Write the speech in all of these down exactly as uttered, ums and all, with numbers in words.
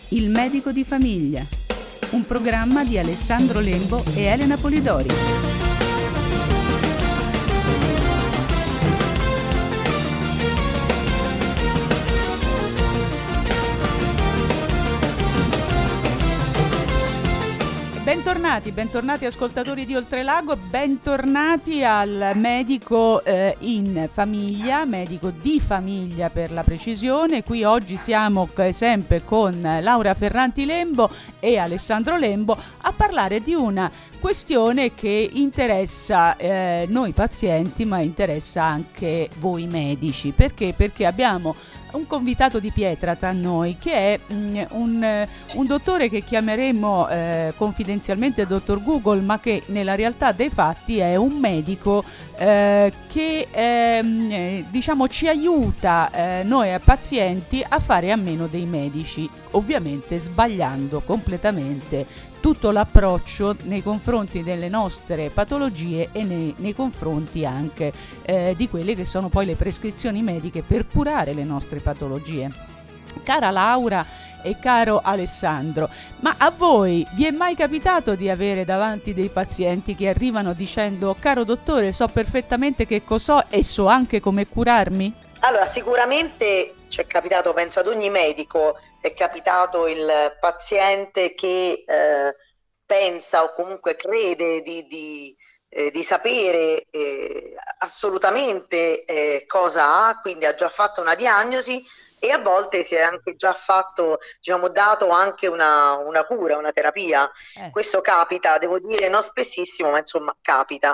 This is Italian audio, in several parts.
Il medico di famiglia, un programma di Alessandro Lembo e Elena Polidori. Bentornati, bentornati ascoltatori di Oltrelago, bentornati al medico eh, in famiglia, medico di famiglia per la precisione. Qui oggi siamo eh, sempre con Laura Ferranti Lembo e Alessandro Lembo a parlare di una questione che interessa eh, noi pazienti, ma interessa anche voi medici. Perché? Perché abbiamo un convitato di pietra tra noi che è mh, un, un dottore che chiameremo eh, confidenzialmente dottor Google, ma che nella realtà dei fatti è un medico eh, che ehm, diciamo ci aiuta eh, noi pazienti a fare a meno dei medici, ovviamente sbagliando completamente tutto l'approccio nei confronti delle nostre patologie e nei, nei confronti anche eh, di quelle che sono poi le prescrizioni mediche per curare le nostre patologie. Cara Laura e caro Alessandro, ma a voi vi è mai capitato di avere davanti dei pazienti che arrivano dicendo: caro dottore, so perfettamente che cos'ho e so anche come curarmi? Allora, sicuramente ci è capitato, penso ad ogni medico, è capitato il paziente che eh, pensa o comunque crede di, di, eh, di sapere eh, assolutamente eh, cosa ha, quindi ha già fatto una diagnosi e a volte si è anche già fatto, diciamo, dato anche una, una cura, una terapia. Eh. Questo capita, devo dire, non spessissimo, ma insomma capita.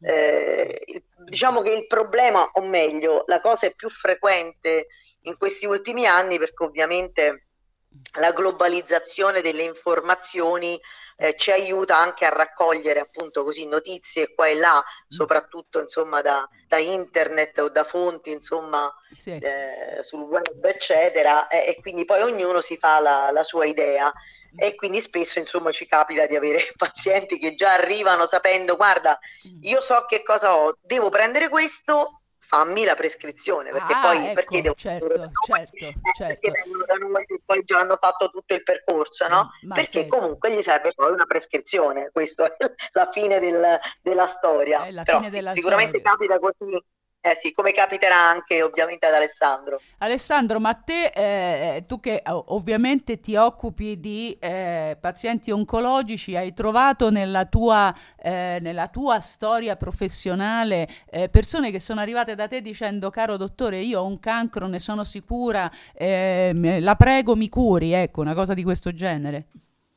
Eh, diciamo che il problema, o meglio, la cosa è più frequente in questi ultimi anni, perché ovviamente la globalizzazione delle informazioni eh, ci aiuta anche a raccogliere appunto così notizie qua e là, soprattutto insomma da, da internet o da fonti insomma sì. eh, sul web eccetera, e, e quindi poi ognuno si fa la, la sua idea. E quindi spesso insomma ci capita di avere pazienti che già arrivano sapendo: guarda, io so che cosa ho, devo prendere questo, fammi la prescrizione, perché ah, poi ecco, perché devo certo, da noi, certo, eh, certo. perché vengono da noi che poi già hanno fatto tutto il percorso, no? Ma perché certo. comunque gli serve poi una prescrizione, questo è la fine del, della storia. È la Però fine sì, della sicuramente storia. capita così. Eh sì, come capiterà anche ovviamente ad Alessandro. Alessandro, ma te, eh, tu che ovviamente ti occupi di eh, pazienti oncologici, hai trovato nella tua, eh, nella tua storia professionale eh, persone che sono arrivate da te dicendo: caro dottore, io ho un cancro, ne sono sicura, eh, la prego mi curi, ecco, una cosa di questo genere?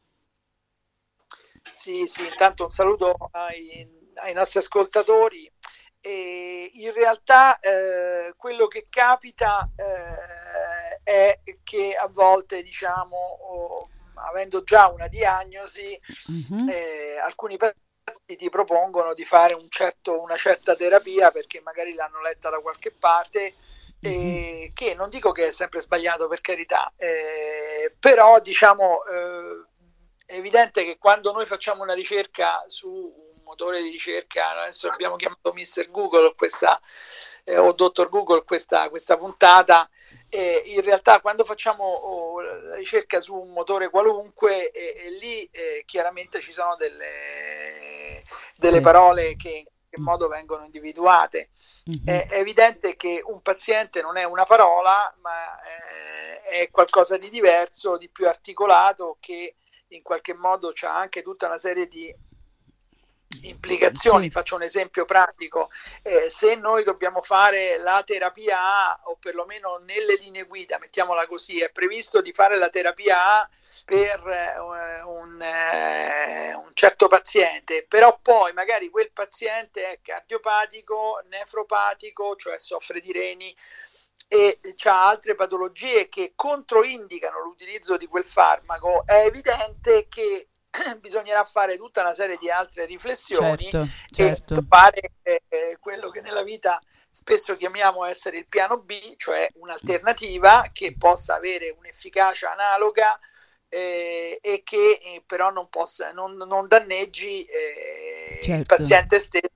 Sì, sì, intanto un saluto ai, ai nostri ascoltatori. E in realtà eh, quello che capita eh, è che a volte, diciamo, oh, avendo già una diagnosi, mm-hmm. eh, alcuni pazienti ti propongono di fare un certo, una certa terapia perché magari l'hanno letta da qualche parte, mm-hmm. eh, che non dico che è sempre sbagliato, per carità, eh, però diciamo eh, è evidente che quando noi facciamo una ricerca su motore di ricerca, adesso abbiamo chiamato mister Google questa, eh, o dottor Google questa, questa puntata, eh, in realtà quando facciamo oh, la ricerca su un motore qualunque, eh, eh, lì eh, chiaramente ci sono delle, delle sì. parole che in qualche modo vengono individuate. Mm-hmm. È, è evidente che un paziente non è una parola, ma eh, è qualcosa di diverso, di più articolato, che in qualche modo c'ha anche tutta una serie di implicazioni. Sì. Faccio un esempio pratico: eh, se noi dobbiamo fare la terapia A, o perlomeno nelle linee guida, mettiamola così, è previsto di fare la terapia A per eh, un, eh, un certo paziente, però poi magari quel paziente è cardiopatico, nefropatico, cioè soffre di reni e ha altre patologie che controindicano l'utilizzo di quel farmaco, è evidente che bisognerà fare tutta una serie di altre riflessioni, certo, certo. e trovare eh, quello che nella vita spesso chiamiamo essere il piano B, cioè un'alternativa che possa avere un'efficacia analoga eh, e che eh, però non possa non, non danneggi eh, certo. il paziente stesso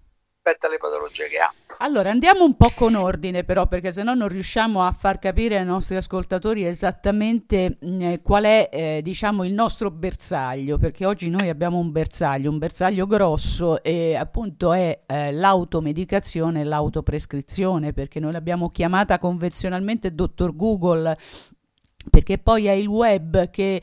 rispetto alle patologie che ha. Allora, andiamo un po' con ordine però, perché se no non riusciamo a far capire ai nostri ascoltatori esattamente mh, qual è, eh, diciamo, il nostro bersaglio, perché oggi noi abbiamo un bersaglio, un bersaglio grosso e appunto è eh, l'automedicazione e l'autoprescrizione, perché noi l'abbiamo chiamata convenzionalmente dottor Google, perché poi è il web che,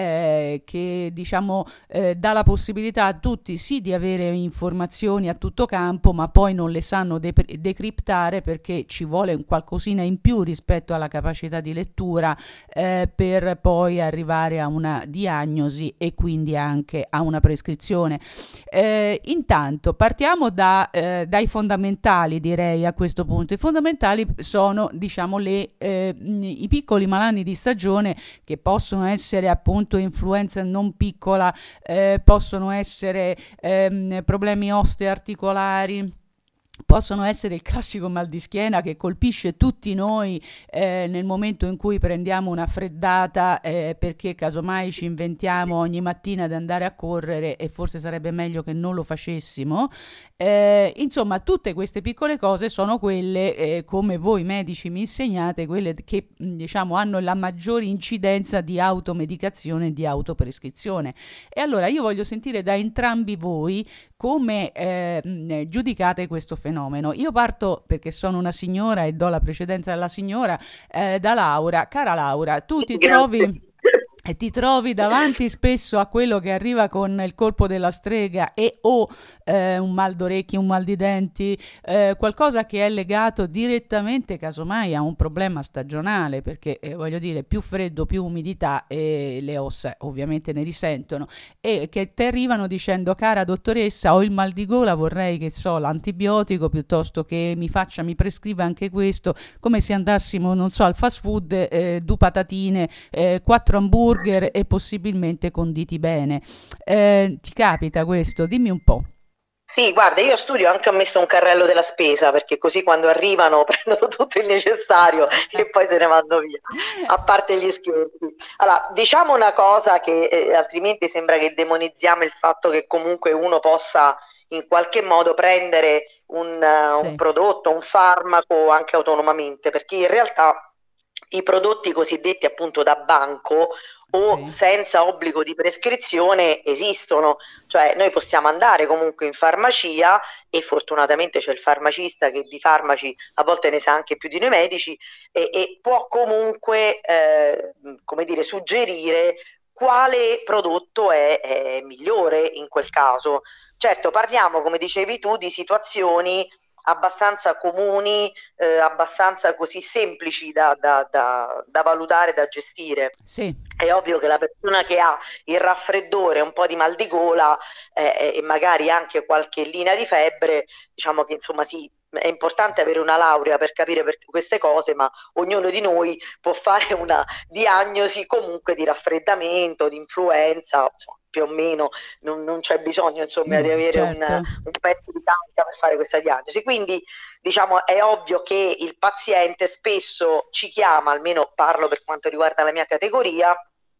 eh, che diciamo eh, dà la possibilità a tutti sì di avere informazioni a tutto campo, ma poi non le sanno de- decriptare, perché ci vuole un qualcosina in più rispetto alla capacità di lettura eh, per poi arrivare a una diagnosi e quindi anche a una prescrizione. Eh, intanto partiamo da, eh, dai fondamentali, direi a questo punto. I fondamentali sono, diciamo, le, eh, i piccoli malanni di stagione, che possono essere appunto influenza non piccola, eh, possono essere ehm, problemi osteoarticolari, possono essere il classico mal di schiena che colpisce tutti noi eh, nel momento in cui prendiamo una freddata, eh, perché casomai ci inventiamo ogni mattina di andare a correre e forse sarebbe meglio che non lo facessimo. Eh, insomma, tutte queste piccole cose sono quelle, eh, come voi medici mi insegnate, quelle che diciamo hanno la maggiore incidenza di automedicazione e di autoprescrizione. E allora io voglio sentire da entrambi voi come eh, giudicate questo fenomeno. Io parto, perché sono una signora e do la precedenza alla signora, eh, da Laura. Cara Laura, tu ti Grazie. trovi... e ti trovi davanti spesso a quello che arriva con il colpo della strega e o eh, un mal d'orecchie, un mal di denti, eh, qualcosa che è legato direttamente casomai a un problema stagionale, perché eh, voglio dire, più freddo, più umidità e le ossa ovviamente ne risentono, e che ti arrivano dicendo: cara dottoressa, ho il mal di gola, vorrei che so l'antibiotico, piuttosto che mi faccia, mi prescriva anche questo, come se andassimo, non so, al fast food, eh, due patatine, eh, quattro hamburger e possibilmente conditi bene. Eh, ti capita questo? Dimmi un po'. Sì, guarda, io studio anche ho messo un carrello della spesa, perché così quando arrivano prendono tutto il necessario e poi se ne vanno via, a parte gli scherzi. Allora, diciamo una cosa che eh, altrimenti sembra che demonizziamo il fatto che comunque uno possa in qualche modo prendere un, uh, Sì. un prodotto, un farmaco anche autonomamente, perché in realtà i prodotti cosiddetti appunto da banco o Sì. senza obbligo di prescrizione esistono, cioè noi possiamo andare comunque in farmacia e fortunatamente c'è il farmacista che di farmaci a volte ne sa anche più di noi medici e, e può comunque eh, come dire suggerire quale prodotto è, è migliore in quel caso. Certo, parliamo, come dicevi tu, di situazioni abbastanza comuni, eh, abbastanza così semplici da, da, da, da valutare, da gestire. Sì. È ovvio che la persona che ha il raffreddore, un po' di mal di gola eh, e magari anche qualche linea di febbre, diciamo che insomma sì, è importante avere una laurea per capire per queste cose, ma ognuno di noi può fare una diagnosi comunque di raffreddamento, di influenza, insomma, più o meno non, non c'è bisogno insomma Mm, di avere certo. un, un pezzo di carta per fare questa diagnosi. Quindi diciamo è ovvio che il paziente spesso ci chiama, almeno parlo per quanto riguarda la mia categoria,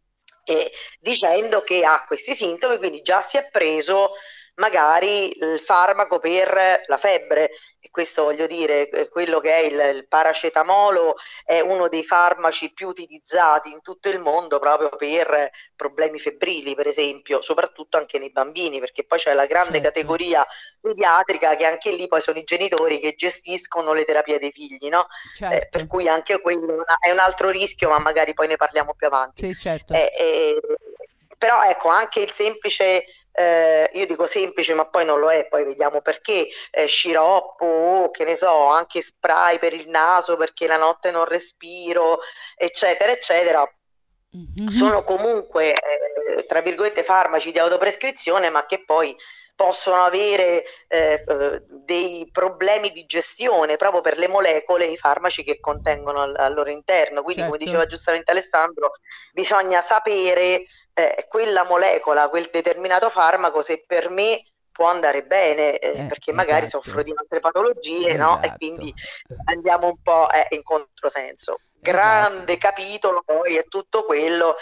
eh, dicendo che ha questi sintomi, quindi già si è preso magari il farmaco per la febbre, e questo voglio dire, eh, quello che è il, il paracetamolo è uno dei farmaci più utilizzati in tutto il mondo proprio per problemi febbrili, per esempio, soprattutto anche nei bambini, perché poi c'è la grande Certo. categoria pediatrica che anche lì poi sono i genitori che gestiscono le terapie dei figli, no? Certo. Eh, per cui anche quello è un altro rischio, ma magari poi ne parliamo più avanti. Sì, certo. Eh, eh, però ecco, anche il semplice, eh, io dico semplice ma poi non lo è, poi vediamo perché, eh, sciroppo o che ne so, anche spray per il naso perché la notte non respiro, eccetera, eccetera, Mhm. sono comunque, eh, tra virgolette, farmaci di autoprescrizione, ma che poi possono avere eh, eh, dei problemi di gestione proprio per le molecole, i farmaci che contengono al, al loro interno. Quindi, come Certo. diceva giustamente Alessandro, bisogna sapere eh, quella molecola, quel determinato farmaco, se per me può andare bene, eh, Eh, perché magari esatto. soffro di altre patologie, no? E Esatto. quindi andiamo un po' eh, in controsenso. Grande Esatto. capitolo poi è tutto quello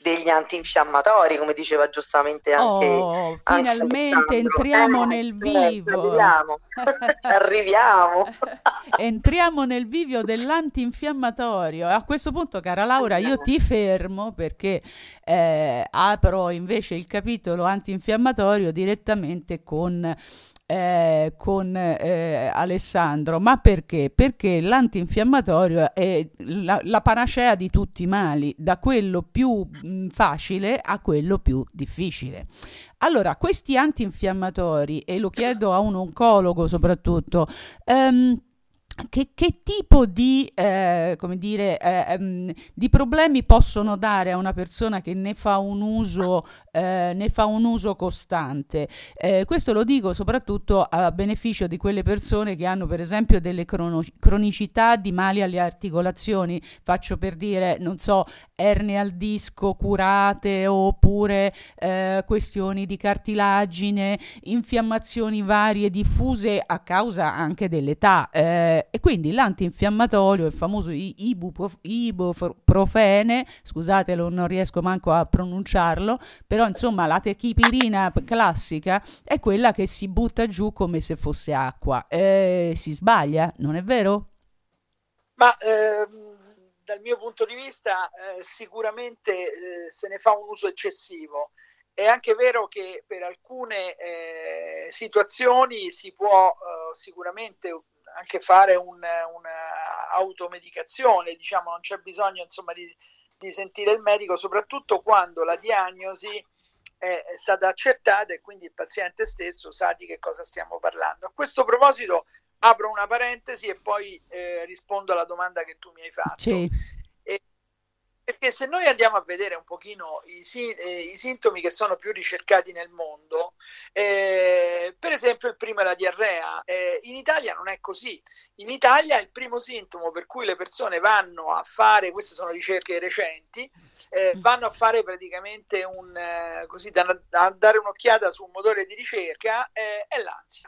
degli antinfiammatori, come diceva giustamente anche, Oh, anche finalmente Alessandro. entriamo Eh, nel eh, vivo. arriviamo, arriviamo. Entriamo nel vivo dell'antinfiammatorio. A questo punto, cara Laura, io ti fermo perché eh, apro invece il capitolo antinfiammatorio direttamente con eh, con eh, Alessandro. Ma perché? Perché l'antinfiammatorio è la, la panacea di tutti i mali, da quello più mh, facile a quello più difficile. Allora, questi antinfiammatori, e lo chiedo a un oncologo soprattutto, ehm, che, che tipo di, eh, come dire, eh, ehm, di problemi possono dare a una persona che ne fa un uso, eh, ne fa un uso costante? Eh, questo lo dico soprattutto a beneficio di quelle persone che hanno per esempio delle crono- cronicità di mali alle articolazioni. Faccio per dire, non so, ernie al disco curate, oppure eh, questioni di cartilagine, infiammazioni varie diffuse a causa anche dell'età. Eh, e quindi l'antinfiammatorio, il famoso i- ibuprof- ibuprofene, scusatelo, non riesco manco a pronunciarlo, però insomma la techipirina p- classica è quella che si butta giù come se fosse acqua. Eh, si sbaglia, non è vero? Ma ehm, dal mio punto di vista eh, sicuramente eh, se ne fa un uso eccessivo. È anche vero che per alcune eh, situazioni si può eh, sicuramente anche fare un, una automedicazione, diciamo, non c'è bisogno insomma di, di sentire il medico, soprattutto quando la diagnosi è, è stata accertata e quindi il paziente stesso sa di che cosa stiamo parlando. A questo proposito apro una parentesi e poi eh, rispondo alla domanda che tu mi hai fatto. Sì. E, perché se noi andiamo a vedere un pochino i, eh, i sintomi che sono più ricercati nel mondo, eh, per esempio il primo è la diarrea. Eh, in Italia non è così. In Italia il primo sintomo per cui le persone vanno a fare, queste sono ricerche recenti, eh, vanno a fare praticamente un, eh, così da, da dare un'occhiata su un motore di ricerca, eh, è l'ansia.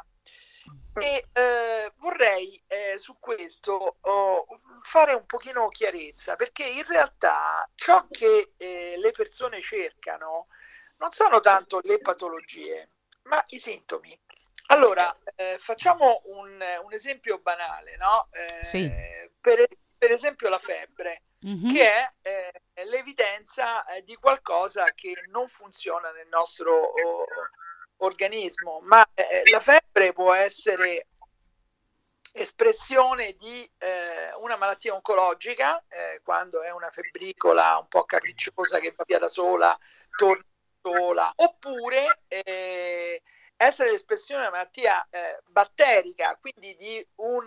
E eh, vorrei eh, su questo oh, fare un pochino chiarezza, perché in realtà ciò che eh, le persone cercano non sono tanto le patologie, ma i sintomi. Allora, eh, facciamo un, un esempio banale, no? Eh, Sì. per, per esempio la febbre, Mhm. che è eh, l'evidenza eh, di qualcosa che non funziona nel nostro oh, organismo, ma eh, la febbre può essere espressione di eh, una malattia oncologica, eh, quando è una febbricola un po' capricciosa che va via da sola, torna sola, oppure eh, essere l'espressione di una malattia eh, batterica, quindi di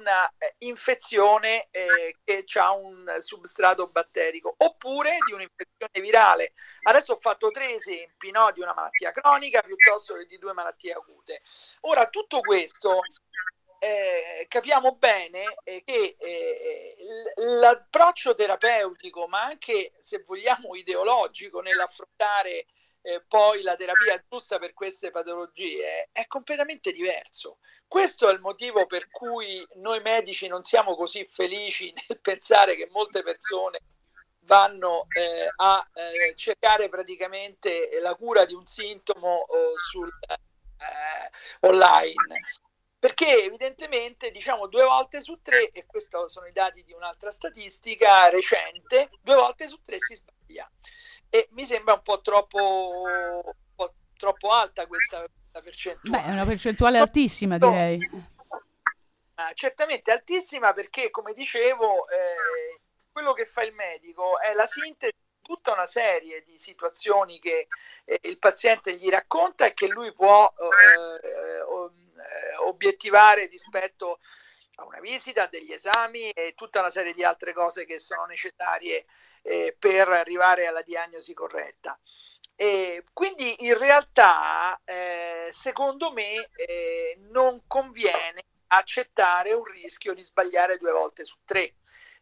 un'infezione eh, che ha un substrato batterico, oppure di un'infezione virale. Adesso ho fatto tre esempi, no, di una malattia cronica piuttosto che di due malattie acute. Ora, tutto questo Eh, capiamo bene eh, che eh, l'approccio terapeutico, ma anche se vogliamo ideologico nell'affrontare eh, poi la terapia giusta per queste patologie è completamente diverso. Questo è il motivo per cui noi medici non siamo così felici nel pensare che molte persone vanno eh, a eh, cercare praticamente la cura di un sintomo eh, sul eh, online. Perché evidentemente, diciamo, due volte su tre, e questi sono i dati di un'altra statistica recente, due volte su tre si sbaglia. E mi sembra un po' troppo, un po' troppo alta questa, questa percentuale. Beh, è una percentuale altissima, direi. Ah, certamente altissima, perché, come dicevo, eh, quello che fa il medico è la sintesi di tutta una serie di situazioni che eh, il paziente gli racconta e che lui può eh, obiettivare rispetto a una visita, degli esami e tutta una serie di altre cose che sono necessarie eh, per arrivare alla diagnosi corretta. E quindi in realtà eh, secondo me eh, non conviene accettare un rischio di sbagliare due volte su tre,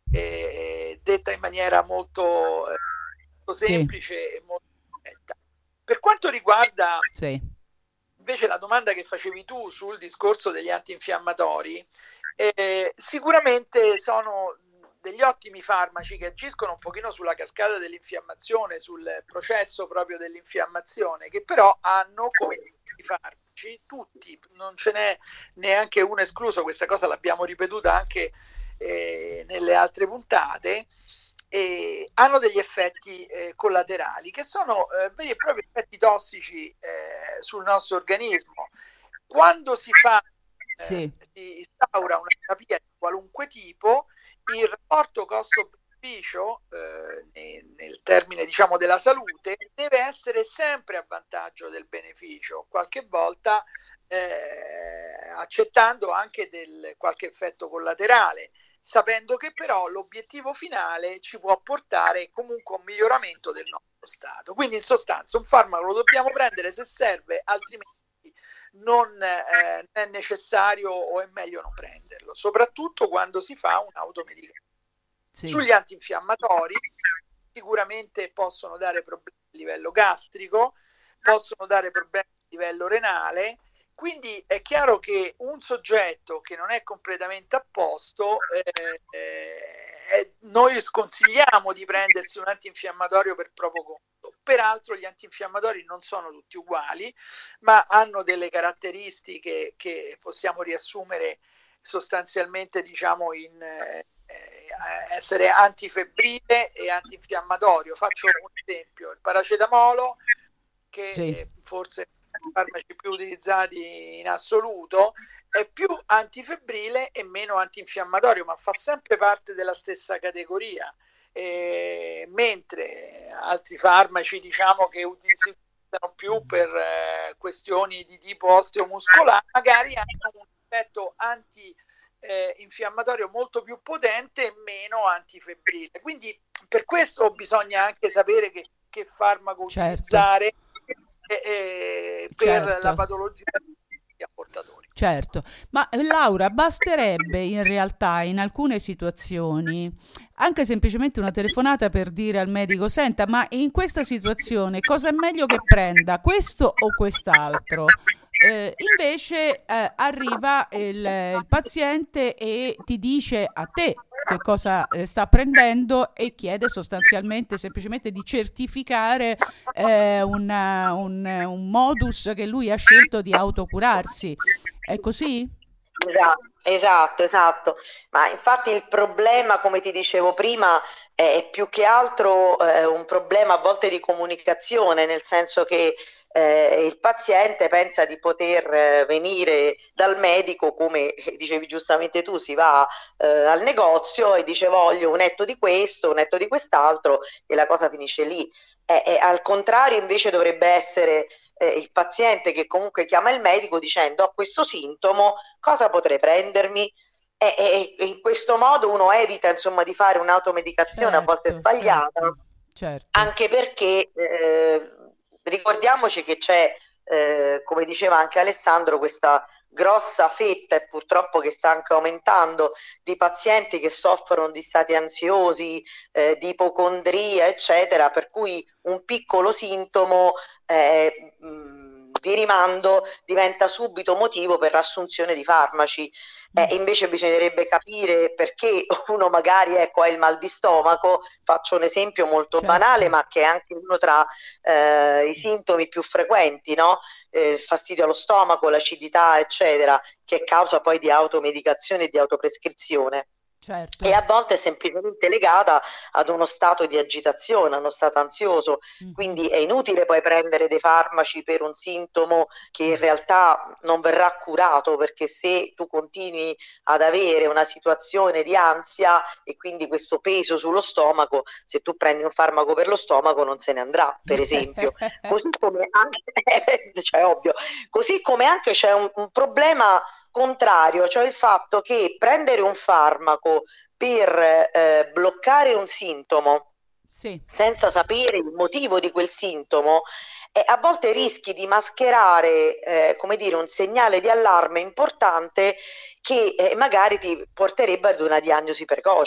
eh, detta in maniera molto, eh, molto semplice sì. e molto diretta. Per quanto riguarda sì. invece la domanda che facevi tu sul discorso degli antinfiammatori, eh, sicuramente sono degli ottimi farmaci che agiscono un pochino sulla cascata dell'infiammazione, sul processo proprio dell'infiammazione, che però hanno, come i farmaci, tutti, non ce n'è neanche uno escluso, questa cosa l'abbiamo ripetuta anche eh, nelle altre puntate, e hanno degli effetti eh, collaterali che sono eh, veri e propri effetti tossici eh, sul nostro organismo. Quando si fa eh, sì. si instaura una terapia di qualunque tipo, il rapporto costo-beneficio eh, nel, nel termine diciamo della salute deve essere sempre a vantaggio del beneficio, qualche volta eh, accettando anche del, qualche effetto collaterale, sapendo che però l'obiettivo finale ci può portare comunque a un miglioramento del nostro stato. Quindi in sostanza un farmaco lo dobbiamo prendere se serve, altrimenti non eh, è necessario o è meglio non prenderlo, soprattutto quando si fa un'automedicazione. Sì. Sugli antinfiammatori sicuramente possono dare problemi a livello gastrico, possono dare problemi a livello renale. Quindi è chiaro che un soggetto che non è completamente a posto, eh, eh, noi sconsigliamo di prendersi un antinfiammatorio per proprio conto. Peraltro gli antinfiammatori non sono tutti uguali, ma hanno delle caratteristiche che possiamo riassumere sostanzialmente diciamo in eh, essere antifebbrile e antinfiammatorio. Faccio un esempio: il paracetamolo, che sì. forse i farmaci più utilizzati in assoluto, è più antifebbrile e meno antinfiammatorio, ma fa sempre parte della stessa categoria, e, mentre altri farmaci diciamo che si utilizzano più per eh, questioni di tipo osteomuscolare magari hanno un effetto antinfiammatorio eh, molto più potente e meno antifebbrile. Quindi per questo bisogna anche sapere che, che farmaco certo. utilizzare Eh, per certo. la patologia degli apportatori. Certo, ma Laura, basterebbe in realtà in alcune situazioni anche semplicemente una telefonata per dire al medico: senta, ma in questa situazione cosa è meglio che prenda, questo o quest'altro? Eh, invece eh, arriva il, il paziente e ti dice a te che cosa eh, sta prendendo e chiede sostanzialmente semplicemente di certificare eh, una, un, un modus che lui ha scelto di autocurarsi. È così? Esatto, esatto, esatto. Ma infatti il problema, come ti dicevo prima, è più che altro eh, un problema a volte di comunicazione, nel senso che Eh, il paziente pensa di poter eh, venire dal medico, come dicevi giustamente tu, si va eh, al negozio e dice voglio un etto di questo, un etto di quest'altro, e la cosa finisce lì. Eh, eh, al contrario invece dovrebbe essere eh, il paziente che comunque chiama il medico dicendo: ho questo sintomo, cosa potrei prendermi? E, e, e in questo modo uno evita insomma di fare un'automedicazione certo, a volte sbagliata, certo, certo. anche perché eh, ricordiamoci che c'è, eh, come diceva anche Alessandro, questa grossa fetta, e purtroppo che sta anche aumentando, di pazienti che soffrono di stati ansiosi, eh, di ipocondria, eccetera, per cui un piccolo sintomo eh, mh, di rimando diventa subito motivo per l'assunzione di farmaci. Eh, invece bisognerebbe capire perché uno magari ecco, ha il mal di stomaco. Faccio un esempio molto certo. banale, ma che è anche uno tra eh, i sintomi più frequenti, no? Eh, il fastidio allo stomaco, l'acidità, eccetera, che è causa poi di automedicazione e di autoprescrizione. Certo. E a volte è semplicemente legata ad uno stato di agitazione, a uno stato ansioso, mm. quindi è inutile poi prendere dei farmaci per un sintomo che in realtà non verrà curato, perché se tu continui ad avere una situazione di ansia e quindi questo peso sullo stomaco, se tu prendi un farmaco per lo stomaco non se ne andrà, per esempio. Così come anche, cioè, ovvio. Così come anche c'è un, un problema contrario, cioè il fatto che prendere un farmaco per eh, bloccare un sintomo sì. senza sapere il motivo di quel sintomo, eh, a volte rischi di mascherare eh, come dire, un segnale di allarme importante che eh, magari ti porterebbe ad una diagnosi precoce.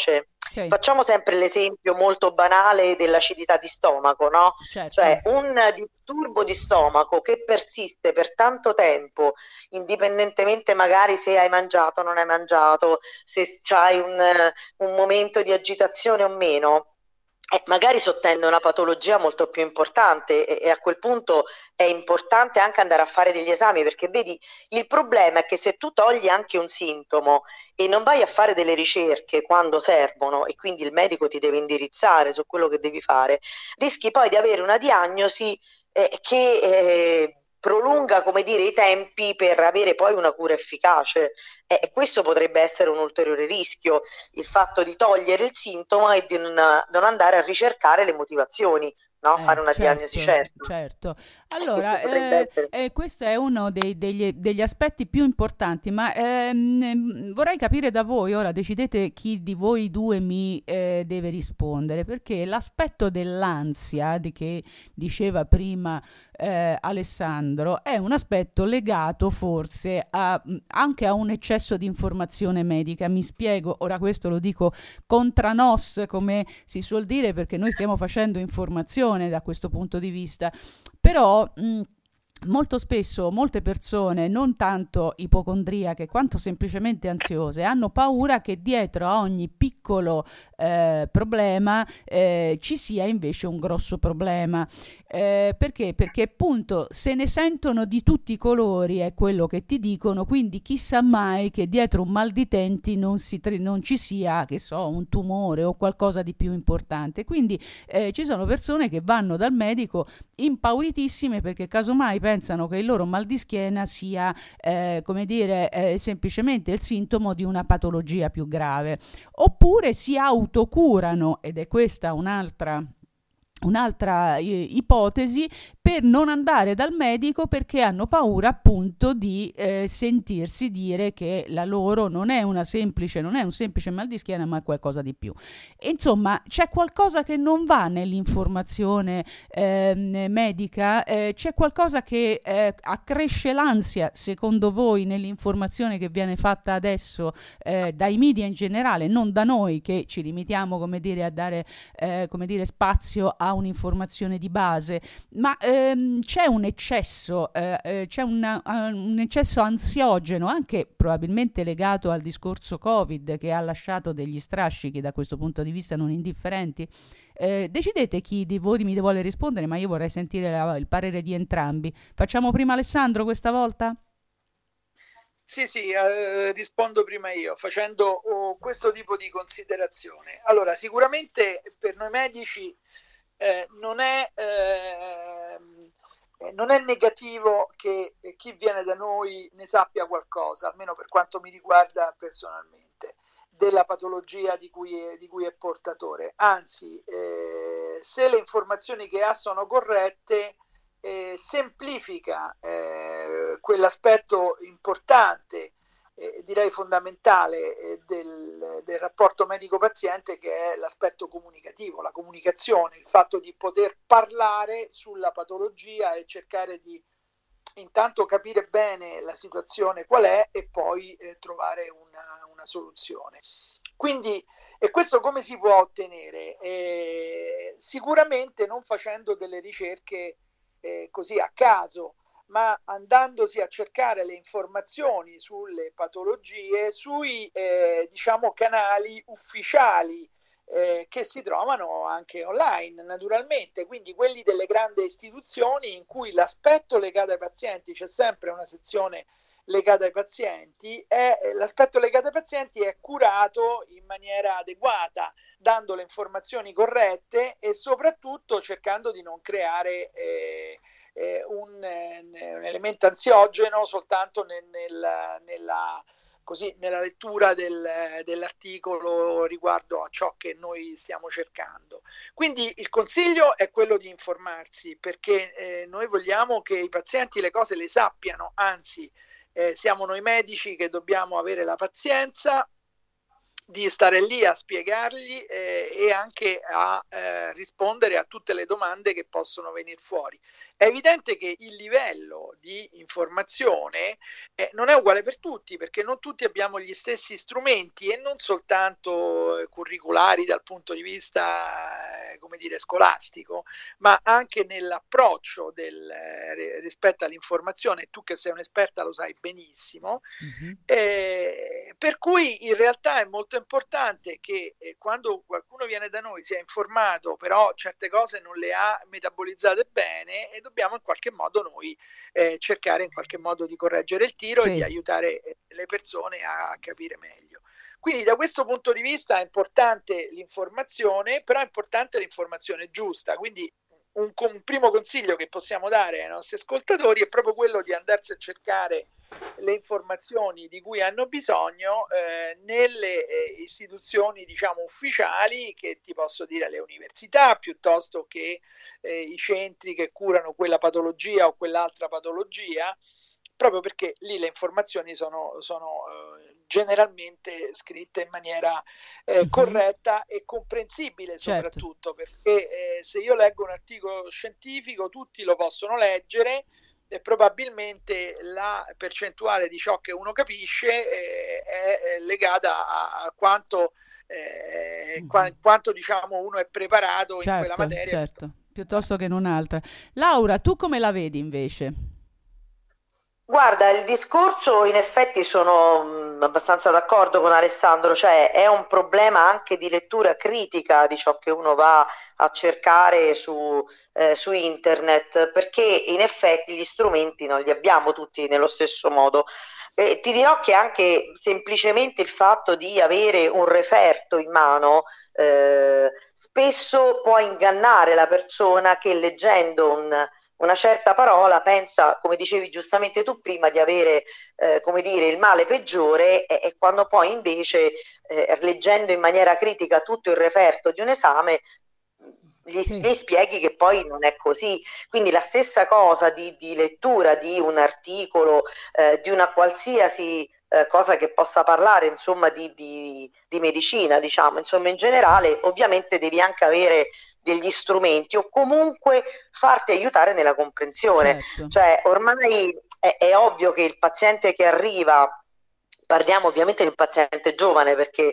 Sì. Facciamo sempre l'esempio molto banale dell'acidità di stomaco, no? Certo. Cioè un disturbo di stomaco che persiste per tanto tempo, indipendentemente magari se hai mangiato o non hai mangiato, se hai un, un momento di agitazione o meno, eh, magari sottende una patologia molto più importante e, e a quel punto è importante anche andare a fare degli esami, perché vedi, il problema è che se tu togli anche un sintomo e non vai a fare delle ricerche quando servono e quindi il medico ti deve indirizzare su quello che devi fare, rischi poi di avere una diagnosi eh, che eh, prolunga, come dire, i tempi per avere poi una cura efficace. E eh, questo potrebbe essere un ulteriore rischio, il fatto di togliere il sintomo e di non, non andare a ricercare le motivazioni, no? Eh, Fare una diagnosi certo, certa. certo. Questo Allora, potrebbe eh, essere. eh, questo è uno dei- degli, degli aspetti più importanti, ma ehm, ehm, vorrei capire da voi, ora decidete chi di voi due mi eh, deve rispondere, perché l'aspetto dell'ansia di che diceva prima eh, Alessandro è un aspetto legato forse a- anche a un eccesso di informazione medica. Mi spiego, ora questo lo dico contra nos, come si suol dire, perché noi stiamo facendo informazione da questo punto di vista, però mh, molto spesso molte persone, non tanto ipocondriache quanto semplicemente ansiose, hanno paura che dietro a ogni piccolo eh, problema eh, ci sia invece un grosso problema. Eh, perché? Perché appunto se ne sentono di tutti i colori, è quello che ti dicono, quindi chissà mai che dietro un mal di denti non, si, non ci sia, che so, un tumore o qualcosa di più importante. Quindi eh, ci sono persone che vanno dal medico impauritissime perché casomai pensano che il loro mal di schiena sia, eh, come dire, eh, semplicemente il sintomo di una patologia più grave. Oppure si autocurano, ed è questa un'altra un'altra eh, ipotesi, per non andare dal medico perché hanno paura appunto di eh, sentirsi dire che la loro non è una semplice, non è un semplice mal di schiena, ma è qualcosa di più. E, insomma, c'è qualcosa che non va nell'informazione eh, medica, eh, c'è qualcosa che eh, accresce l'ansia, secondo voi, nell'informazione che viene fatta adesso eh, dai media in generale, non da noi che ci limitiamo, come dire, a dare eh, come dire, spazio a un'informazione di base, ma ehm, c'è un eccesso, eh, eh, c'è una, uh, un eccesso ansiogeno, anche probabilmente legato al discorso Covid, che ha lasciato degli strascichi da questo punto di vista non indifferenti. Eh, decidete chi di voi mi vuole rispondere, ma io vorrei sentire la, il parere di entrambi. Facciamo prima Alessandro questa volta? Sì, sì, eh, rispondo prima io, facendo oh, questo tipo di considerazione. Allora, sicuramente per noi medici eh, non è, eh, non è negativo che chi viene da noi ne sappia qualcosa, almeno per quanto mi riguarda personalmente, della patologia di cui è, di cui è portatore. Anzi, eh, se le informazioni che ha sono corrette, Eh, semplifica eh, quell'aspetto importante, eh, direi fondamentale, eh, del, del rapporto medico-paziente, che è l'aspetto comunicativo, la comunicazione, il fatto di poter parlare sulla patologia e cercare di intanto capire bene la situazione qual è e poi eh, trovare una, una soluzione. Quindi, e questo come si può ottenere? Eh, sicuramente non facendo delle ricerche Eh, così a caso, ma andandosi a cercare le informazioni sulle patologie sui eh, diciamo canali ufficiali eh, che si trovano anche online, naturalmente, quindi quelli delle grandi istituzioni in cui l'aspetto legato ai pazienti, c'è sempre una sezione legata ai pazienti, è, l'aspetto legato ai pazienti è curato in maniera adeguata, dando le informazioni corrette e soprattutto cercando di non creare eh, eh, un, eh, un elemento ansiogeno soltanto nel, nel, nella, così, nella lettura del, dell'articolo riguardo a ciò che noi stiamo cercando. Quindi il consiglio è quello di informarsi, perché eh, noi vogliamo che i pazienti le cose le sappiano, anzi eh, siamo noi medici che dobbiamo avere la pazienza di stare lì a spiegargli eh, e anche a eh, rispondere a tutte le domande che possono venire fuori. È evidente che il livello di informazione eh, non è uguale per tutti, perché non tutti abbiamo gli stessi strumenti, e non soltanto eh, curriculari dal punto di vista eh, come dire scolastico, ma anche nell'approccio del, eh, rispetto all'informazione. Tu che sei un'esperta lo sai benissimo. Mm-hmm. eh, per cui in realtà è molto importante che eh, quando qualcuno viene da noi sia informato, però certe cose non le ha metabolizzate bene, e dobbiamo in qualche modo noi eh, cercare in qualche modo di correggere il tiro, sì, e di aiutare le persone a, a capire meglio. Quindi da questo punto di vista è importante l'informazione, però è importante l'informazione giusta. Quindi un, un primo consiglio che possiamo dare ai nostri ascoltatori è proprio quello di andarsi a cercare le informazioni di cui hanno bisogno eh, nelle eh, istituzioni, diciamo, ufficiali, che ti posso dire le università, piuttosto che eh, i centri che curano quella patologia o quell'altra patologia, proprio perché lì le informazioni sono, sono eh, generalmente scritte in maniera eh, corretta e comprensibile, soprattutto, certo, perché eh, se io leggo un articolo scientifico tutti lo possono leggere, e probabilmente la percentuale di ciò che uno capisce eh, è legata a, a quanto, eh, mm-hmm. qua, quanto diciamo uno è preparato, certo, in quella materia. Certo, piuttosto che in un'altra. Laura, tu come la vedi invece? Guarda, il discorso, in effetti sono mh, abbastanza d'accordo con Alessandro, cioè è un problema anche di lettura critica di ciò che uno va a cercare su, eh, su internet, perché in effetti gli strumenti non li abbiamo tutti nello stesso modo. Eh, ti dirò che anche semplicemente il fatto di avere un referto in mano eh, spesso può ingannare la persona che, leggendo un una certa parola, pensa, come dicevi giustamente tu prima, di avere eh, come dire, il male peggiore, e, e quando poi invece eh, leggendo in maniera critica tutto il referto di un esame gli, sì. gli spieghi che poi non è così. Quindi la stessa cosa di, di lettura di un articolo, eh, di una qualsiasi eh, cosa che possa parlare, insomma, di, di, di medicina, diciamo, insomma, in generale, ovviamente devi anche avere degli strumenti o comunque farti aiutare nella comprensione. Certo. Cioè ormai è, è ovvio che il paziente che arriva, parliamo ovviamente di un paziente giovane, perché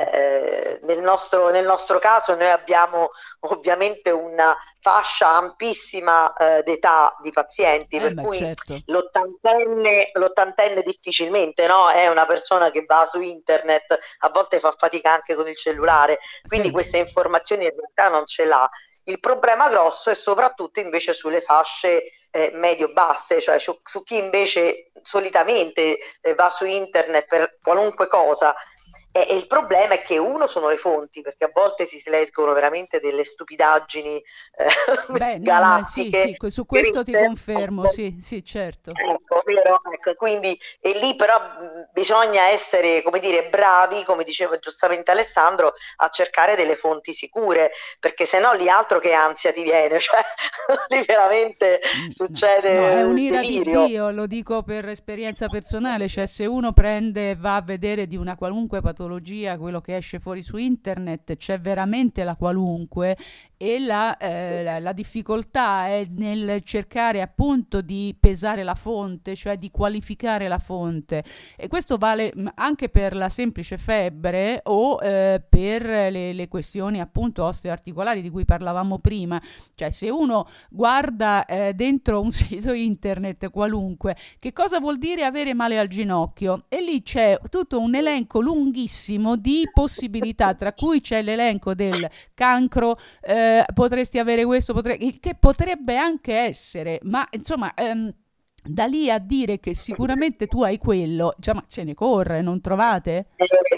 eh, nel, nostro, nel nostro caso noi abbiamo ovviamente una fascia ampissima eh, d'età di pazienti, eh per beh, cui certo. l'ottantenne, l'ottantenne difficilmente, no? È una persona che va su internet, a volte fa fatica anche con il cellulare, quindi sì. queste informazioni in realtà non ce l'ha. Il problema grosso è soprattutto invece sulle fasce eh, medio-basse, cioè su, su chi invece solitamente eh, va su internet per qualunque cosa. E, e il problema è che uno sono le fonti, perché a volte si leggono veramente delle stupidaggini eh, Beh, galattiche. No, sì, sì, su questo ti confermo, sì, sì, certo. Ecco, vero? Ecco, quindi e lì però mh, bisogna essere, come dire, bravi, come diceva giustamente Alessandro, a cercare delle fonti sicure, perché se no lì altro che ansia ti viene, cioè lì veramente succede no, è un'ira di Dio, lo dico per esperienza personale, cioè se uno prende, va a vedere di una qualunque patologia, quello che esce fuori su internet, c'è veramente la qualunque, e la, eh, la, la difficoltà è nel cercare appunto di pesare la fonte, cioè di qualificare la fonte, e questo vale anche per la semplice febbre o eh, per le, le questioni appunto osteoarticolari di cui parlavamo prima. Cioè se uno guarda eh, dentro un sito internet qualunque, che cosa vuol dire avere male al ginocchio, e lì c'è tutto un elenco lunghissimo di possibilità, tra cui c'è l'elenco del cancro, eh, potresti avere questo, potre... che potrebbe anche essere, ma insomma ehm, da lì a dire che sicuramente tu hai quello, cioè, ma ce ne corre, non trovate?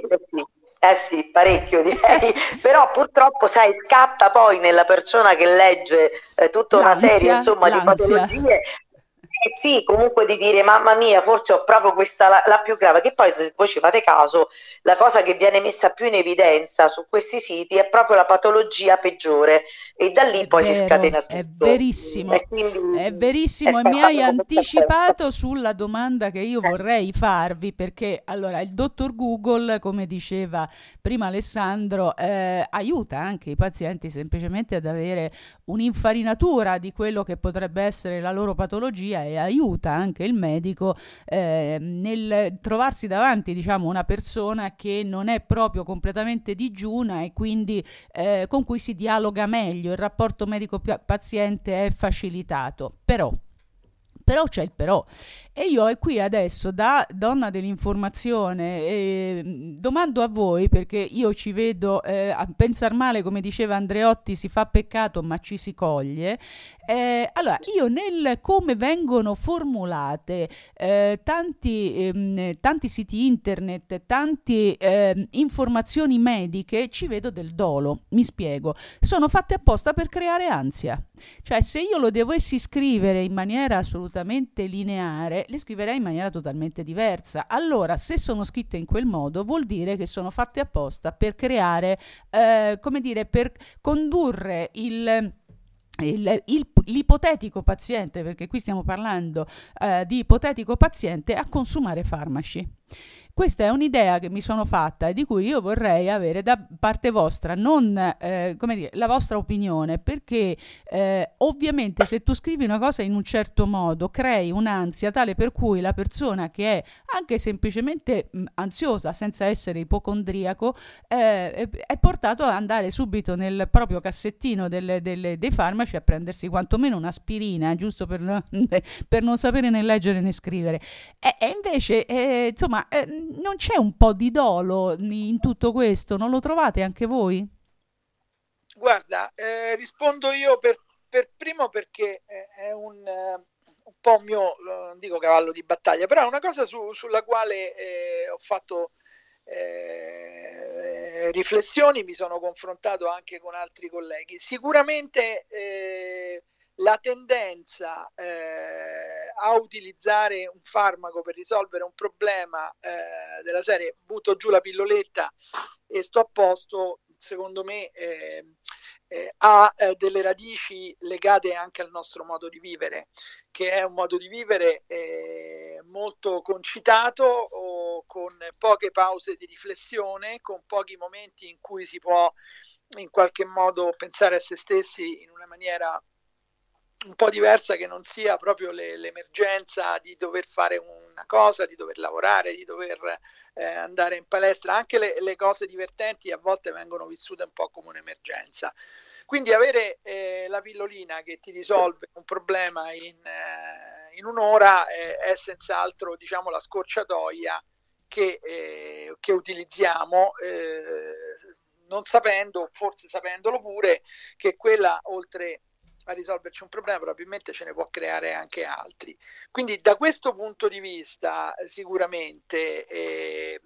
Eh sì, parecchio direi, però purtroppo sai, scatta poi nella persona che legge eh, tutta l'ansia, una serie insomma l'ansia. di patologie. Eh sì, comunque di dire mamma mia, forse ho proprio questa la, la più grave, che poi se voi ci fate caso, la cosa che viene messa più in evidenza su questi siti è proprio la patologia peggiore e da lì È poi si vero, scatena è tutto. verissimo, E quindi è è verissimo e mi hai proprio questo effetto. anticipato sulla domanda che io vorrei farvi perché allora il dottor Google, come diceva prima Alessandro, eh, aiuta anche i pazienti semplicemente ad avere un'infarinatura di quello che potrebbe essere la loro patologia e aiuta anche il medico eh, nel trovarsi davanti, diciamo, una persona che non è proprio completamente digiuna e quindi eh, con cui si dialoga meglio, il rapporto medico-paziente è facilitato. Però, però c'è il però. E io è qui adesso, da donna dell'informazione, eh, domando a voi, perché io ci vedo eh, a pensar male, come diceva Andreotti, si fa peccato ma ci si coglie. Eh, allora, io nel come vengono formulate eh, tanti, ehm, tanti siti internet, tante eh, informazioni mediche, ci vedo del dolo. Mi spiego. Sono fatte apposta per creare ansia. Cioè, se io lo dovessi scrivere in maniera assolutamente lineare, le scriverei in maniera totalmente diversa. Allora, se sono scritte in quel modo, vuol dire che sono fatte apposta per creare, eh, come dire, per condurre il... Il, il, l'ipotetico paziente, perché qui stiamo parlando eh, di ipotetico paziente, a consumare farmaci. Questa è un'idea che mi sono fatta e di cui io vorrei avere da parte vostra, non eh, come dire, la vostra opinione, perché eh, ovviamente se tu scrivi una cosa in un certo modo crei un'ansia tale per cui la persona che è anche semplicemente mh, ansiosa senza essere ipocondriaco eh, è, è portato ad andare subito nel proprio cassettino delle, delle, dei farmaci a prendersi quantomeno un'aspirina, giusto per, no, per non sapere né leggere né scrivere. E, e invece, eh, insomma, eh, non c'è un po' di dolo in tutto questo? Non lo trovate anche voi? Guarda, eh, rispondo io per, per primo perché è un, eh, un po' un mio, non dico cavallo di battaglia, però è una cosa su, sulla quale eh, ho fatto eh, riflessioni, mi sono confrontato anche con altri colleghi. Sicuramente eh, la tendenza eh, a utilizzare un farmaco per risolvere un problema eh, della serie butto giù la pilloletta e sto a posto, secondo me eh, eh, ha eh, delle radici legate anche al nostro modo di vivere, che è un modo di vivere eh, molto concitato, o con poche pause di riflessione, con pochi momenti in cui si può in qualche modo pensare a se stessi in una maniera un po' diversa, che non sia proprio le, l'emergenza di dover fare una cosa, di dover lavorare, di dover eh, andare in palestra. Anche le, le cose divertenti a volte vengono vissute un po' come un'emergenza. Quindi avere eh, la pillolina che ti risolve un problema in, eh, in un'ora eh, è senz'altro, diciamo, la scorciatoia che, eh, che utilizziamo, eh, non sapendo, forse sapendolo pure, che quella, oltre a risolverci un problema, probabilmente ce ne può creare anche altri. Quindi da questo punto di vista sicuramente eh,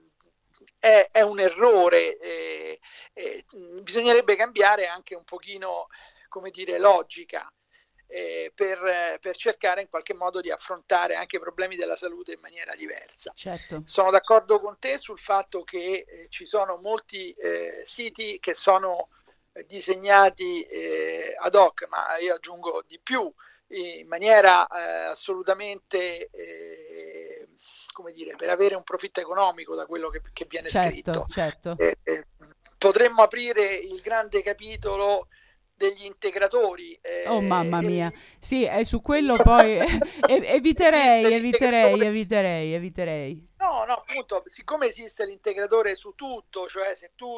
è, è un errore, eh, eh, bisognerebbe cambiare anche un pochino, come dire, logica eh, per, per cercare in qualche modo di affrontare anche i problemi della salute in maniera diversa. Certo. Sono d'accordo con te sul fatto che eh, ci sono molti eh, siti che sono disegnati eh, ad hoc, ma io aggiungo di più, in maniera eh, assolutamente eh, come dire, per avere un profitto economico da quello che, che viene certo, scritto. Certo. Eh, eh, potremmo aprire il grande capitolo degli integratori. Eh, oh mamma mia, eh, sì, e su quello poi eviterei, eviterei, eviterei, eviterei. No, no, appunto, siccome esiste l'integratore su tutto, cioè se tu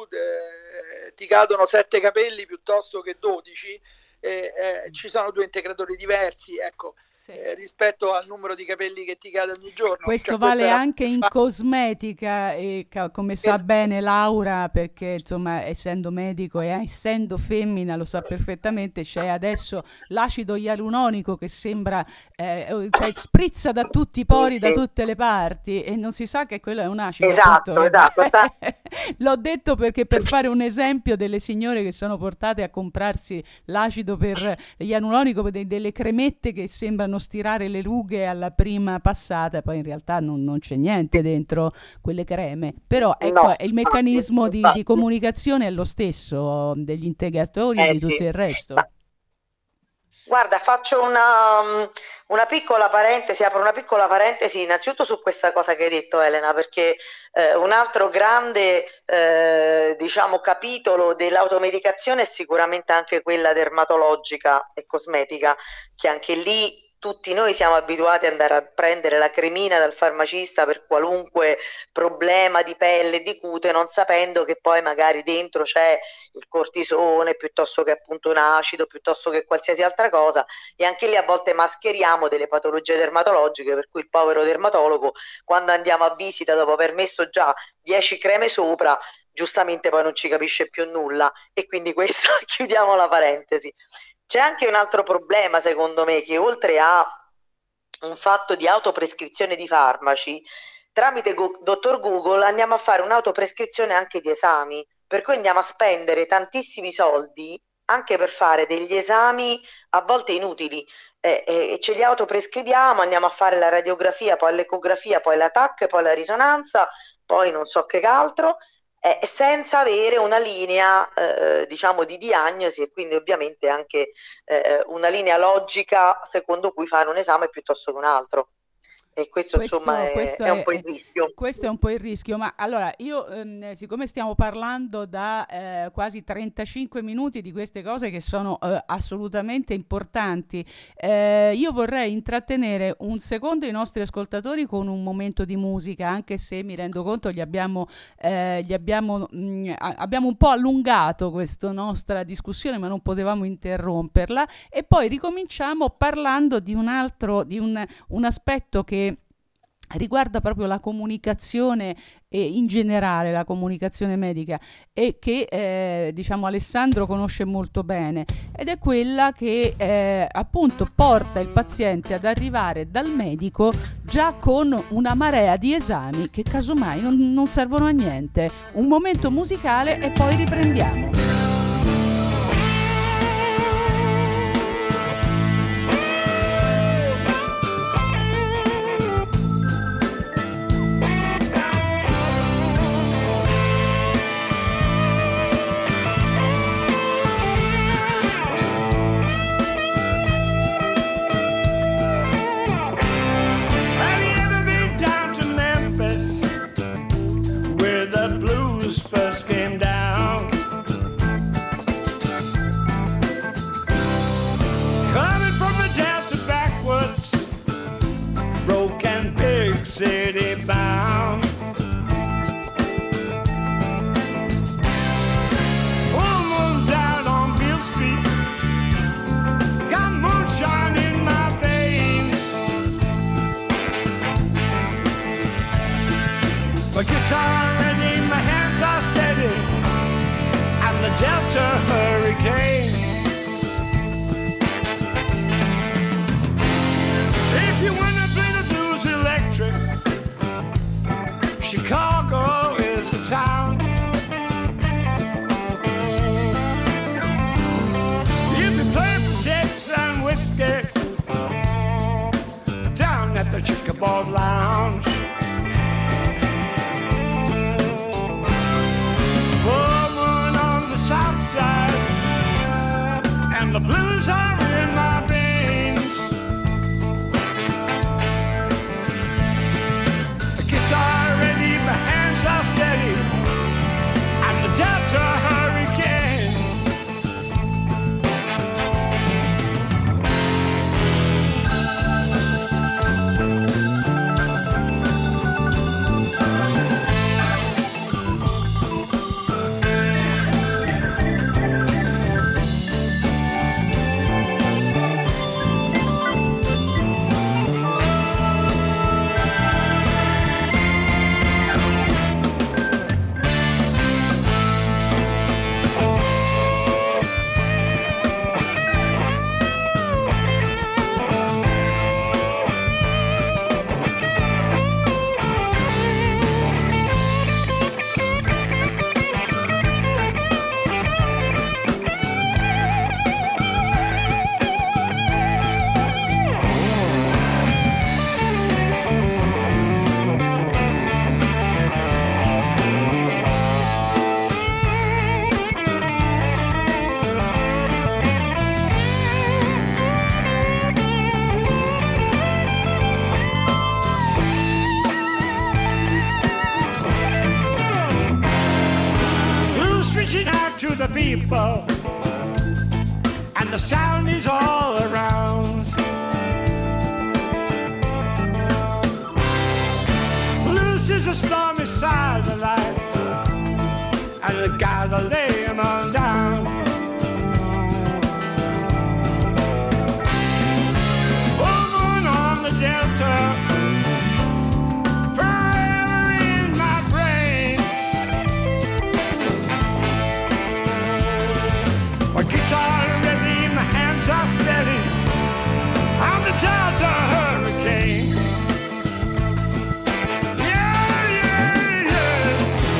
eh, ti cadono sette capelli piuttosto che dodici, eh, eh, ci sono due integratori diversi, ecco, sì. eh, rispetto al numero di capelli che ti cade ogni giorno. Questo cioè, vale anche in fa... cosmetica, e come sa esatto. bene Laura, perché insomma essendo medico e essendo femmina lo sa perfettamente, c'è adesso l'acido ialuronico che sembra, eh, cioè sprizza da tutti i pori, da tutte le parti, e non si sa che quello è un acido. Esatto, appunto, esatto. L'ho detto perché per fare un esempio delle signore che sono portate a comprarsi l'acido per ialuronico, delle cremette che sembrano fanno stirare le rughe alla prima passata, poi in realtà non, non c'è niente dentro quelle creme, però ecco, No, il meccanismo di, infatti. di comunicazione è lo stesso degli integratori e Eh di tutto sì. il resto. Ma- Guarda, faccio una, una piccola parentesi, apro una piccola parentesi innanzitutto su questa cosa che hai detto, Elena, perché eh, un altro grande, eh, diciamo, capitolo dell'automedicazione è sicuramente anche quella dermatologica e cosmetica, che anche lì tutti noi siamo abituati ad andare a prendere la cremina dal farmacista per qualunque problema di pelle e di cute, non sapendo che poi magari dentro c'è il cortisone piuttosto che appunto un acido, piuttosto che qualsiasi altra cosa, e anche lì a volte mascheriamo delle patologie dermatologiche, per cui il povero dermatologo, quando andiamo a visita dopo aver messo già dieci creme sopra, giustamente poi non ci capisce più nulla, e quindi questo chiudiamo la parentesi. C'è anche un altro problema, secondo me, che oltre a un fatto di autoprescrizione di farmaci, tramite Go- dottor Google andiamo a fare un'autoprescrizione anche di esami, per cui andiamo a spendere tantissimi soldi anche per fare degli esami a volte inutili, eh, eh, e ce li autoprescriviamo, andiamo a fare la radiografia, poi l'ecografia, poi la T A C, poi la risonanza, poi non so che altro, eh, senza avere una linea, eh, diciamo, di diagnosi, e quindi ovviamente anche eh, una linea logica secondo cui fare un esame piuttosto che un altro. E questo, Questo, insomma, è, questo è un è, po' il è- rischio. questo è un po' il rischio, ma allora io, ehm, siccome stiamo parlando da eh, quasi trentacinque minuti di queste cose che sono eh, assolutamente importanti, eh, io vorrei intrattenere un secondo i nostri ascoltatori con un momento di musica, anche se mi rendo conto gli abbiamo, eh, gli abbiamo, mh, a- abbiamo un po' allungato questa nostra discussione, ma non potevamo interromperla, e poi ricominciamo parlando di un altro, di un, un aspetto che riguarda proprio la comunicazione e in generale la comunicazione medica, e che eh, diciamo Alessandro conosce molto bene, ed è quella che eh, appunto porta il paziente ad arrivare dal medico già con una marea di esami che casomai non, non servono a niente. Un momento musicale e poi riprendiamo. Have you ever been down to Memphis where the blues first came down? Coming from the Delta backwoods, broken big city bound. Full moon down on Beale Street, got moonshine in my veins. My guitar ready, my hands are steady, I'm the Delta Hurricane. If you wanna play the blues electric, Chicago is the town. If you play for tips and whiskey, down at the Checkerboard Lounge. Full moon on the south side, and the blues are in my veins. The guitar ready, my hands are steady, I'm the Delta Hurricane. to the people, and the sound is all around. Blues is a stormy side of life, and the gotta lay 'em on down. Full moon on the Delta, forever in my brain. My guitar ready, my hands are steady, I'm the Delta hurricane. Yeah, yeah, yeah.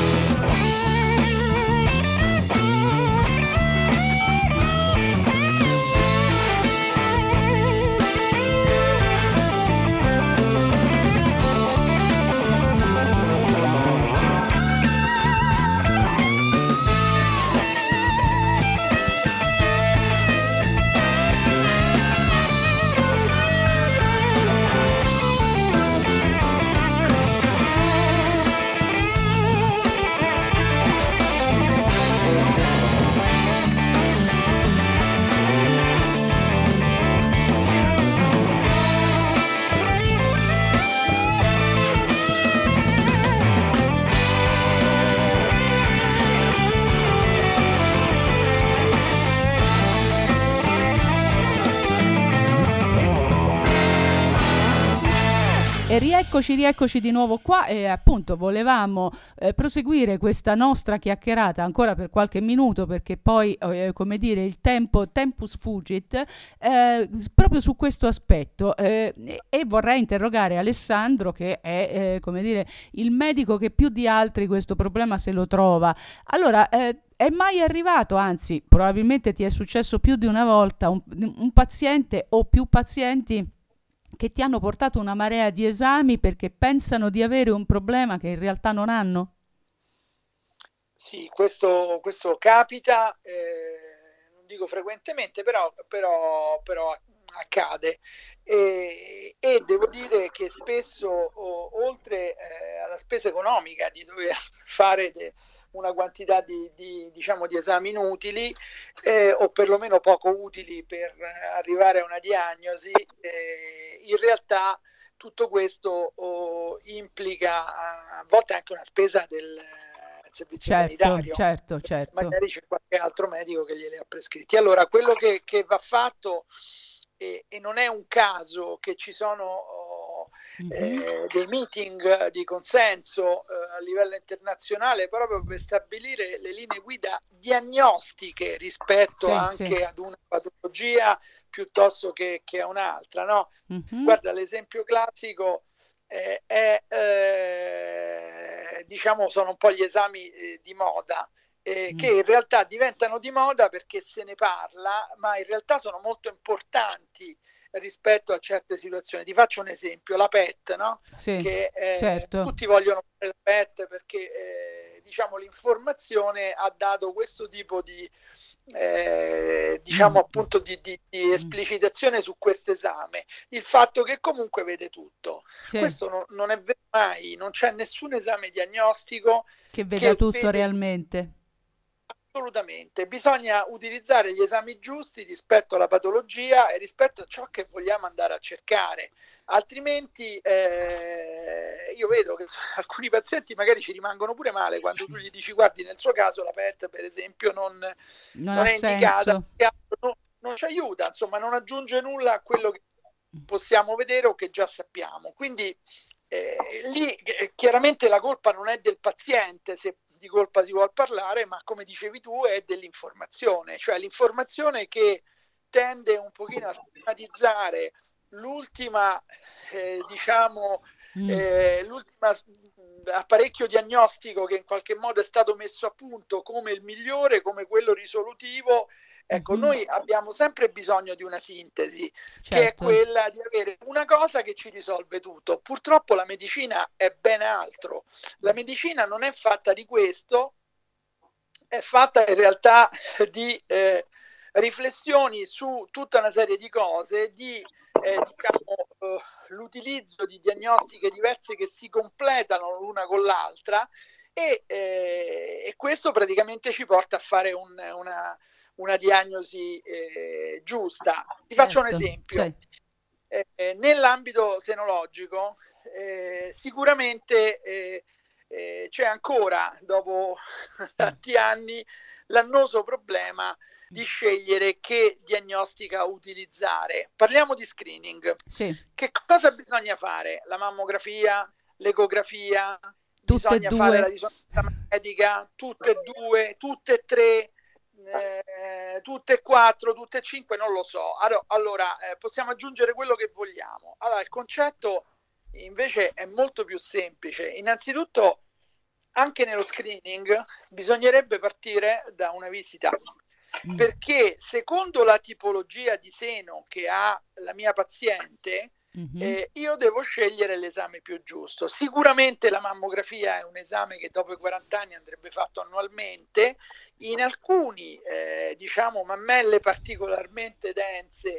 E rieccoci, rieccoci di nuovo qua e appunto volevamo eh, proseguire questa nostra chiacchierata ancora per qualche minuto, perché poi, eh, come dire, il tempo, tempus fugit, eh, proprio su questo aspetto. Eh, e vorrei interrogare Alessandro, che è, eh, come dire, il medico che più di altri questo problema se lo trova. Allora, eh, è mai arrivato, anzi, probabilmente ti è successo più di una volta, un, un paziente o più pazienti che ti hanno portato una marea di esami perché pensano di avere un problema che in realtà non hanno? Sì, questo, questo capita, eh, non dico frequentemente, però, però, però accade. E, e devo dire che spesso, o, oltre eh, alla spesa economica di dover fare de, una quantità di, di, diciamo, di esami inutili, eh, o perlomeno poco utili per arrivare a una diagnosi, eh, in realtà tutto questo oh, implica a volte anche una spesa del servizio certo, sanitario. Certo, certo. Magari c'è qualche altro medico che gliele ha prescritti. Allora, quello che, che va fatto, e, e non è un caso che ci sono oh, mm-hmm. eh, dei meeting di consenso eh, a livello internazionale proprio per stabilire le linee guida diagnostiche rispetto sì, anche sì. ad una patologia piuttosto che, che a un'altra, no? Mm-hmm. Guarda, l'esempio classico eh, è eh, diciamo sono un po' gli esami eh, di moda, eh, mm. che in realtà diventano di moda perché se ne parla, ma in realtà sono molto importanti rispetto a certe situazioni. Ti faccio un esempio, la P E T, no? Sì, che eh, certo. tutti vogliono fare la P E T perché eh, diciamo l'informazione ha dato questo tipo di eh, diciamo mm. appunto di, di, di esplicitazione su questo esame, il fatto che comunque vede tutto. Sì. Questo no, non è vero mai, non c'è nessun esame diagnostico che veda che tutto vede... realmente. Assolutamente, bisogna utilizzare gli esami giusti rispetto alla patologia e rispetto a ciò che vogliamo andare a cercare, altrimenti eh, io vedo che alcuni pazienti magari ci rimangono pure male quando tu gli dici guardi nel suo caso la P E T per esempio non, non, non ha è indicata, senso. Non, non ci aiuta, insomma non aggiunge nulla a quello che possiamo vedere o che già sappiamo, quindi eh, lì eh, chiaramente la colpa non è del paziente se di colpa si vuol parlare, ma come dicevi tu è dell'informazione, cioè l'informazione che tende un pochino a stigmatizzare l'ultima eh, diciamo mm. eh, l'ultima apparecchio diagnostico che in qualche modo è stato messo a punto come il migliore, come quello risolutivo. Ecco, mm-hmm. noi abbiamo sempre bisogno di una sintesi, certo. che è quella di avere una cosa che ci risolve tutto. Purtroppo la medicina è ben altro. La medicina non è fatta di questo, è fatta in realtà di eh, riflessioni su tutta una serie di cose, di eh, diciamo, eh, l'utilizzo di diagnostiche diverse che si completano l'una con l'altra. e, eh, e questo praticamente ci porta a fare un, una, una diagnosi eh, giusta. Ti certo, faccio un esempio. Sì. Eh, nell'ambito senologico eh, sicuramente eh, eh, c'è ancora, dopo tanti anni, l'annoso problema di scegliere che diagnostica utilizzare. Parliamo di screening. Sì. Che cosa bisogna fare? La mammografia, l'ecografia, Tutte e bisogna fare la due. risonanza magnetica, tutte e due, tutte e tre, eh, tutte e quattro, tutte e cinque, non lo so. Allora, allora eh, possiamo aggiungere quello che vogliamo. Allora, il concetto invece è molto più semplice. Innanzitutto, anche nello screening bisognerebbe partire da una visita, perché secondo la tipologia di seno che ha la mia paziente, mm-hmm. eh, io devo scegliere l'esame più giusto. Sicuramente la mammografia è un esame che dopo i quaranta anni andrebbe fatto annualmente. In alcuni eh, diciamo mammelle particolarmente dense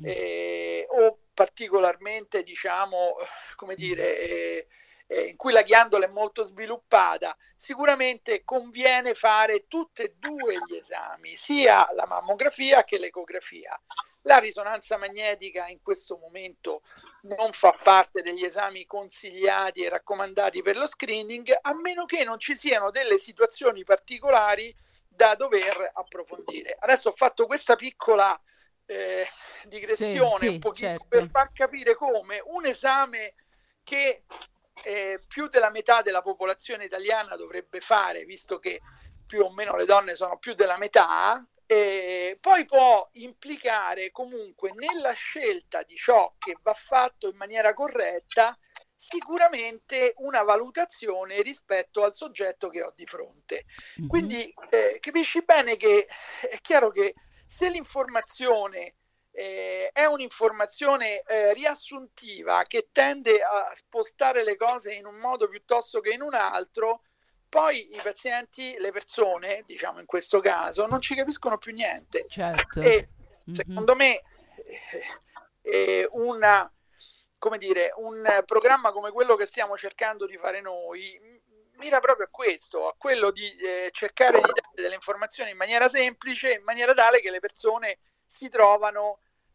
eh, o particolarmente diciamo come dire eh, in cui la ghiandola è molto sviluppata, sicuramente conviene fare tutti e due gli esami, sia la mammografia che l'ecografia. La risonanza magnetica in questo momento non fa parte degli esami consigliati e raccomandati per lo screening, a meno che non ci siano delle situazioni particolari da dover approfondire. Adesso ho fatto questa piccola eh, digressione sì, sì, un pochino certo. per far capire come un esame che Eh, più della metà della popolazione italiana dovrebbe fare, visto che più o meno le donne sono più della metà, eh, poi può implicare comunque nella scelta di ciò che va fatto in maniera corretta sicuramente una valutazione rispetto al soggetto che ho di fronte. Mm-hmm. Quindi eh, capisci bene che è chiaro che se l'informazione Eh, è un'informazione eh, riassuntiva che tende a spostare le cose in un modo piuttosto che in un altro, poi i pazienti, le persone, diciamo in questo caso, non ci capiscono più niente. Certo. E mm-hmm. secondo me eh, eh, una, come dire, un programma come quello che stiamo cercando di fare noi mira proprio a questo, a quello di eh, cercare di dare delle informazioni in maniera semplice, in maniera tale che le persone si trovano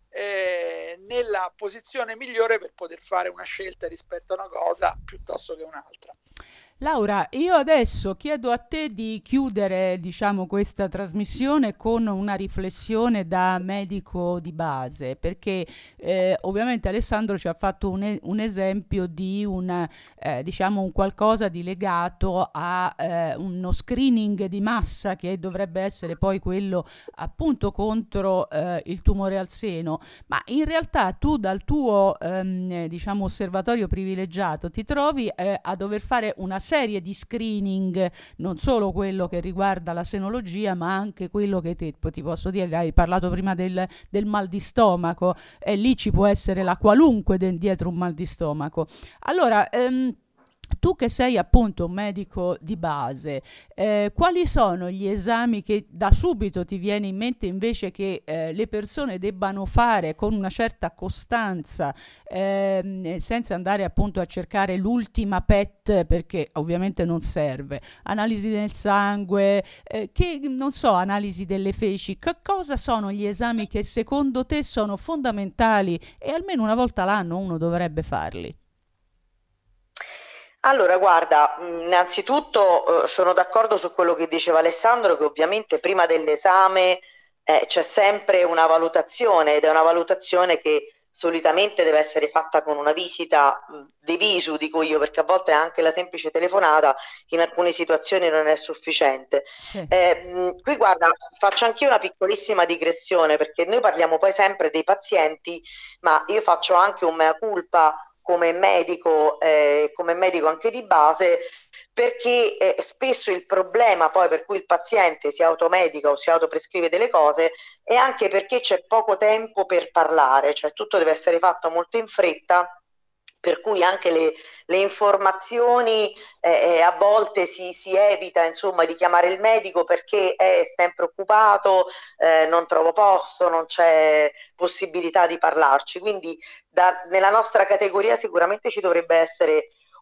eh, nella posizione migliore per poter fare una scelta rispetto a una cosa piuttosto che un'altra. Laura, io adesso chiedo a te di chiudere, diciamo, questa trasmissione con una riflessione da medico di base, perché eh, ovviamente Alessandro ci ha fatto un, e- un esempio di una, eh, diciamo, un qualcosa di legato a eh, uno screening di massa che dovrebbe essere poi quello appunto contro eh, il tumore al seno, ma in realtà tu dal tuo ehm, diciamo osservatorio privilegiato ti trovi eh, a dover fare una serie di screening, non solo quello che riguarda la senologia, ma anche quello che te, ti posso dire, hai parlato prima del, del mal di stomaco, e lì ci può essere la qualunque de- dietro un mal di stomaco. Allora, ehm, tu che sei appunto un medico di base, eh, quali sono gli esami che da subito ti viene in mente invece che eh, le persone debbano fare con una certa costanza, eh, senza andare appunto a cercare l'ultima P E T, perché ovviamente non serve, analisi del sangue, eh, che non so, analisi delle feci, che cosa sono gli esami che secondo te sono fondamentali e almeno una volta l'anno uno dovrebbe farli? Allora, guarda, innanzitutto eh, sono d'accordo su quello che diceva Alessandro, che ovviamente prima dell'esame eh, c'è sempre una valutazione, ed è una valutazione che solitamente deve essere fatta con una visita mh, de visu, dico io, perché a volte anche la semplice telefonata in alcune situazioni non è sufficiente. Sì. Eh, mh, qui guarda, faccio anch'io una piccolissima digressione, perché noi parliamo poi sempre dei pazienti, ma io faccio anche un mea culpa come medico, eh, come medico anche di base, perché eh, spesso il problema poi per cui il paziente si automedica o si autoprescrive delle cose è anche perché c'è poco tempo per parlare, cioè tutto deve essere fatto molto in fretta, per cui anche le, le informazioni eh, a volte si, si evita insomma di chiamare il medico perché è sempre occupato, eh, non trovo posto, non c'è possibilità di parlarci, quindi da, nella nostra categoria sicuramente ci dovrebbe essere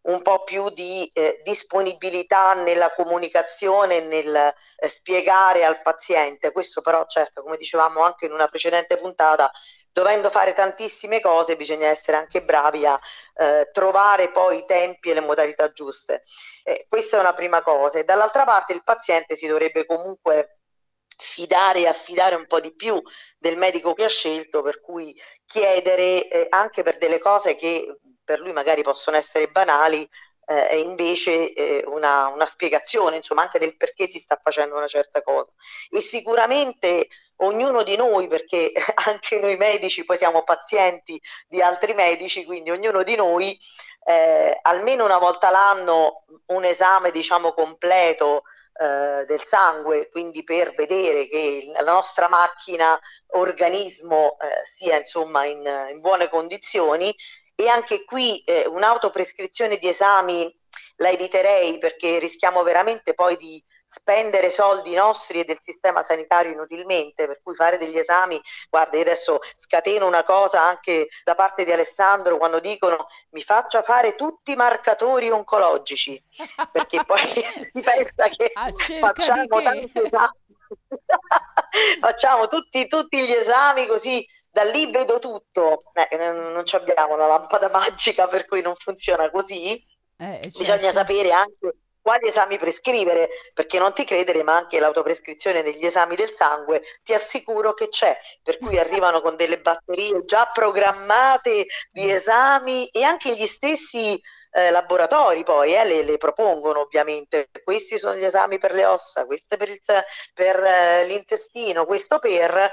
un po' più di eh, disponibilità nella comunicazione, nel eh, spiegare al paziente. Questo però, certo, come dicevamo anche in una precedente puntata, dovendo fare tantissime cose bisogna essere anche bravi a eh, trovare poi i tempi e le modalità giuste. Eh, questa è una prima cosa. E dall'altra parte il paziente si dovrebbe comunque fidare e affidare un po' di più del medico che ha scelto, per cui chiedere eh, anche per delle cose che per lui magari possono essere banali, eh, e invece eh, una, una spiegazione, insomma, anche del perché si sta facendo una certa cosa. E sicuramente ognuno di noi, perché anche noi medici poi siamo pazienti di altri medici, quindi ognuno di noi eh, almeno una volta l'anno un esame, diciamo, completo eh, del sangue, quindi per vedere che la nostra macchina organismo eh, sia insomma in, in buone condizioni. E anche qui eh, un'autoprescrizione di esami la eviterei, perché rischiamo veramente poi di spendere soldi nostri e del sistema sanitario inutilmente, per cui fare degli esami, guarda, io adesso scateno una cosa anche da parte di Alessandro quando dicono mi faccia fare tutti i marcatori oncologici, perché poi si pensa che facciamo tanti esami facciamo tutti, tutti gli esami così da lì vedo tutto. Eh, non, non abbiamo una lampada magica per cui non funziona così. Eh, certo. Bisogna sapere anche quali esami prescrivere, perché non ti credere, ma anche l'autoprescrizione degli esami del sangue ti assicuro che c'è, per cui arrivano con delle batterie già programmate di esami, e anche gli stessi eh, laboratori poi eh, le, le propongono ovviamente. Questi sono gli esami per le ossa, questo per, il, per eh, l'intestino, questo per...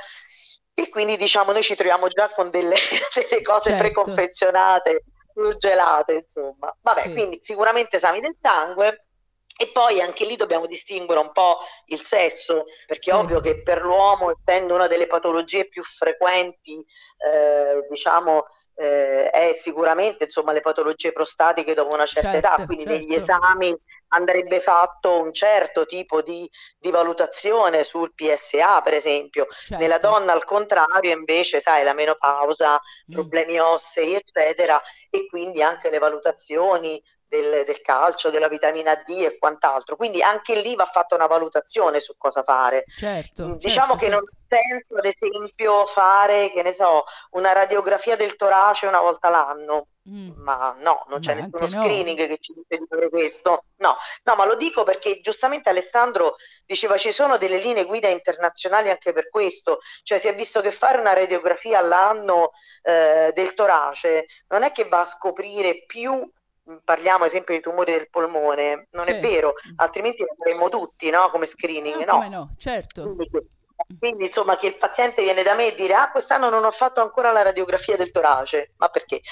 E quindi diciamo noi ci troviamo già con delle, delle cose certo. preconfezionate, surgelate, insomma. Vabbè, sì. Quindi sicuramente esami del sangue, e poi anche lì dobbiamo distinguere un po' il sesso, perché è sì. ovvio che per l'uomo, essendo una delle patologie più frequenti, eh, diciamo, eh, è sicuramente insomma le patologie prostatiche dopo una certa certo, età, quindi certo. negli esami andrebbe fatto un certo tipo di, di valutazione sul P S A, per esempio. Certo. Nella donna al contrario invece, sai, la menopausa, mm. problemi ossei eccetera, e quindi anche le valutazioni del, del calcio, della vitamina D e quant'altro, quindi anche lì va fatta una valutazione su cosa fare. Certo, diciamo certo, che certo. non ha senso ad esempio fare, che ne so, una radiografia del torace una volta l'anno. Mm. Ma no, non c'è ma nessuno screening no. che ci dice di fare questo. No, no, ma lo dico perché giustamente Alessandro diceva ci sono delle linee guida internazionali anche per questo, cioè si è visto che fare una radiografia all'anno eh, del torace non è che va a scoprire più, parliamo ad esempio di tumori del polmone, non sì. è vero, altrimenti lo faremmo tutti, no? Come screening, no? no? Come no, certo. Quindi, Quindi insomma che il paziente viene da me e dire ah quest'anno non ho fatto ancora la radiografia del torace, ma perché?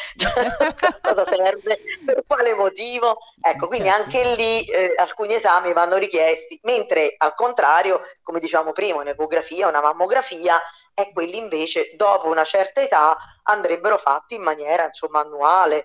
Cosa serve? Per quale motivo? Ecco, quindi certo. anche lì eh, alcuni esami vanno richiesti, mentre al contrario, come dicevamo prima, un'ecografia, una mammografia, e quelli invece dopo una certa età andrebbero fatti in maniera insomma annuale,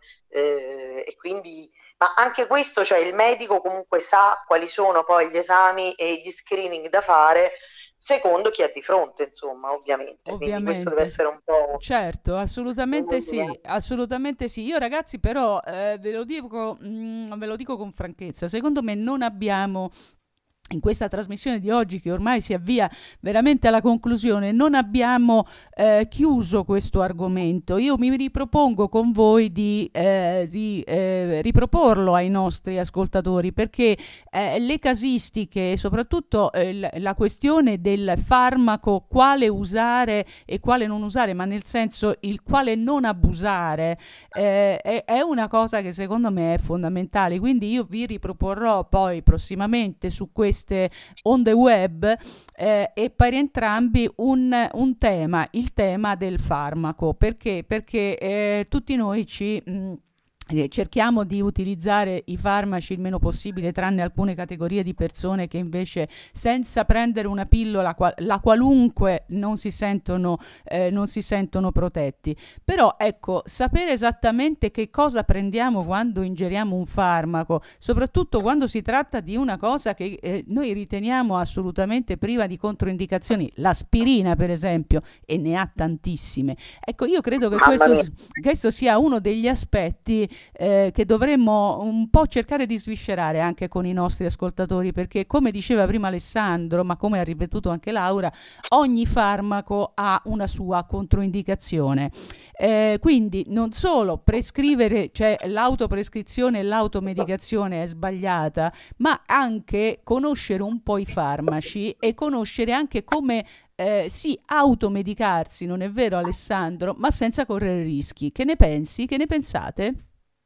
eh, e quindi ma anche questo, cioè il medico comunque sa quali sono poi gli esami e gli screening da fare secondo chi ha di fronte, insomma, ovviamente. ovviamente. Quindi questo deve essere un po'... Certo, assolutamente sì, assolutamente sì. Io ragazzi però eh, ve lo dico, mh, ve lo dico con franchezza, secondo me non abbiamo... in questa trasmissione di oggi che ormai si avvia veramente alla conclusione, non abbiamo eh, chiuso questo argomento. Io mi ripropongo con voi di, eh, di eh, riproporlo ai nostri ascoltatori, perché eh, le casistiche e soprattutto eh, la, la questione del farmaco, quale usare e quale non usare, ma nel senso il quale non abusare, eh, è, è una cosa che secondo me è fondamentale. Quindi io vi riproporrò poi prossimamente su questo on the web eh, e per entrambi un, un tema, il tema del farmaco. Perché? Perché eh, tutti noi ci... Mh, Eh, cerchiamo di utilizzare i farmaci il meno possibile, tranne alcune categorie di persone che invece senza prendere una pillola qual- la qualunque non si sentono eh, non si sentono protetti. Però ecco, sapere esattamente che cosa prendiamo quando ingeriamo un farmaco, soprattutto quando si tratta di una cosa che eh, noi riteniamo assolutamente priva di controindicazioni, l'aspirina per esempio, e ne ha tantissime. Ecco, io credo che questo, questo sia uno degli aspetti eh, che dovremmo un po' cercare di sviscerare anche con i nostri ascoltatori, perché come diceva prima Alessandro, ma come ha ripetuto anche Laura, ogni farmaco ha una sua controindicazione. Eh, quindi non solo prescrivere, cioè l'autoprescrizione e l'automedicazione è sbagliata, ma anche conoscere un po' i farmaci e conoscere anche come eh, sì, automedicarsi, non è vero Alessandro, ma senza correre rischi. Che ne pensi? Che ne pensate?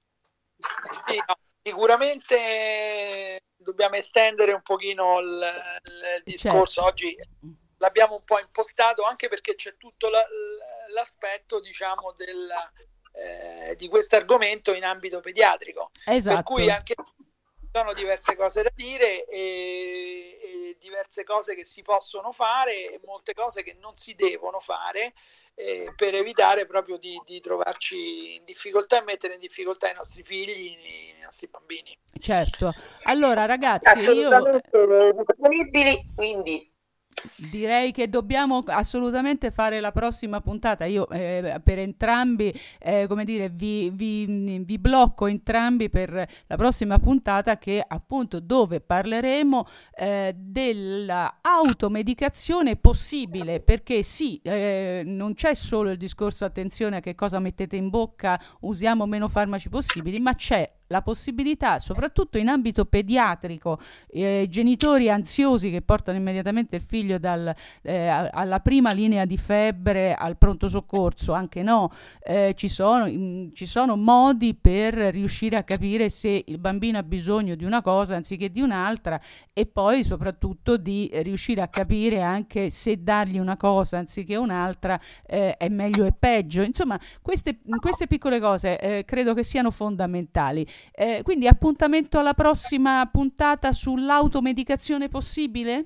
Sì, no, sicuramente dobbiamo estendere un pochino il, il discorso. Certo. Oggi l'abbiamo un po' impostato anche perché c'è tutto la, l'aspetto, diciamo, del, eh, di questo argomento in ambito pediatrico. Esatto. Per cui anche sono diverse cose da dire e, e diverse cose che si possono fare e molte cose che non si devono fare eh, per evitare proprio di, di trovarci in difficoltà e mettere in difficoltà i nostri figli, i nostri bambini. Certo. Allora ragazzi, assolutamente io disponibili, quindi direi che dobbiamo assolutamente fare la prossima puntata. Io eh, per entrambi, eh, come dire, vi, vi, vi blocco entrambi per la prossima puntata, che appunto dove parleremo eh, dell'automedicazione possibile, perché sì, eh, non c'è solo il discorso attenzione a che cosa mettete in bocca, usiamo meno farmaci possibili, ma c'è la possibilità, soprattutto in ambito pediatrico, eh, genitori ansiosi che portano immediatamente il figlio dal, eh, alla prima linea di febbre al pronto soccorso, anche no, eh, ci sono, in, ci sono modi per riuscire a capire se il bambino ha bisogno di una cosa anziché di un'altra, e poi soprattutto di riuscire a capire anche se dargli una cosa anziché un'altra eh, è meglio e peggio. Insomma, queste, queste piccole cose eh, credo che siano fondamentali. Eh, quindi appuntamento alla prossima puntata sull'automedicazione possibile?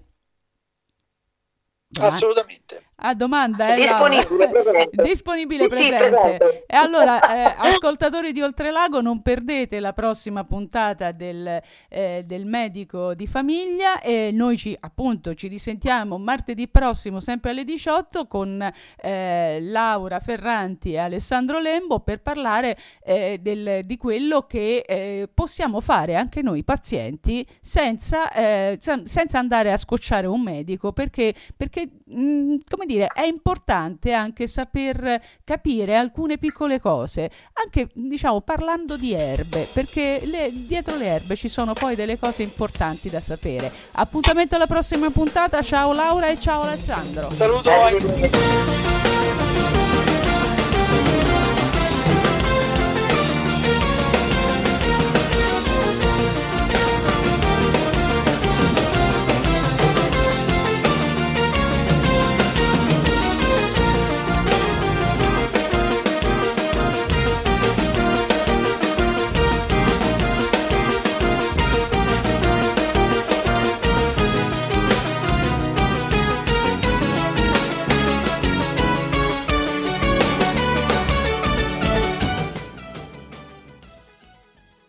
Domanda. Assolutamente. A domanda, eh, disponibile, presente. disponibile presente. Sì, presente. E allora, eh, ascoltatori di Oltrelago, non perdete la prossima puntata del, eh, del medico di famiglia, e noi ci appunto ci risentiamo martedì prossimo sempre alle diciotto con eh, Laura Ferranti e Alessandro Lembo per parlare eh, del, di quello che eh, possiamo fare anche noi pazienti senza, eh, senza andare a scocciare un medico, perché, perché mh, come dire, è importante anche saper capire alcune piccole cose, anche diciamo parlando di erbe, perché le, dietro le erbe ci sono poi delle cose importanti da sapere. Appuntamento alla prossima puntata, ciao Laura e ciao Alessandro. Saluto a tutti.